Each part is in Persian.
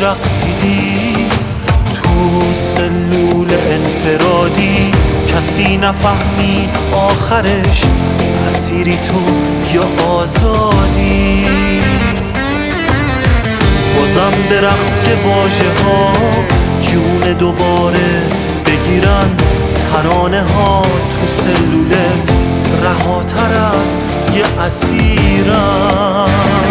رقصیدی تو سلول انفرادی، کسی نفهمید آخرش اسیری تو یا آزادی. بازم به رقص که واژه ها جون دوباره بگیرن، ترانه ها تو سلولت رهاتر از یه اسیرن.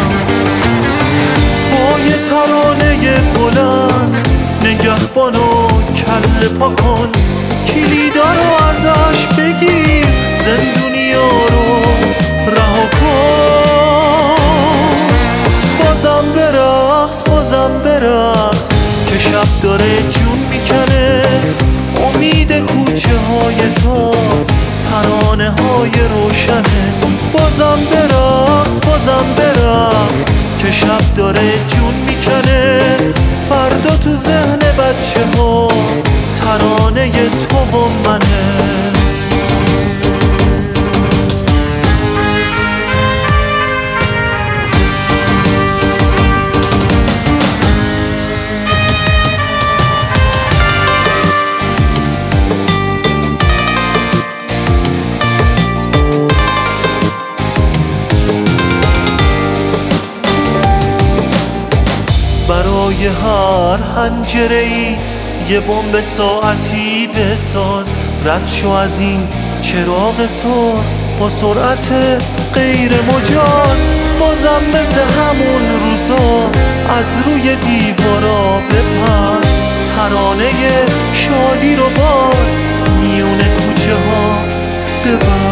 با یه ترانه بلند نگهبان و کله پا کن، کلیدا رو ازش بگیر، زندونیا رو رها کن. بازم برقص، بازم برقص که شب داره جون میکنه. امید کوچه های تو ترانه های روشنه. بازم برقص، بازم برقص که شب داره جون میکنه. فردا تو ذهن بچه ها ترانه تو و منه. برای هر حنجره‌ای یه بمب ساعتی بساز. رد شو از این چراغ سرخ با سرعت غیر مجاز. بازم مثل همون روزا از روی دیوارا بپر، ترانه شادی رو باز میونه کوچه ها ببر.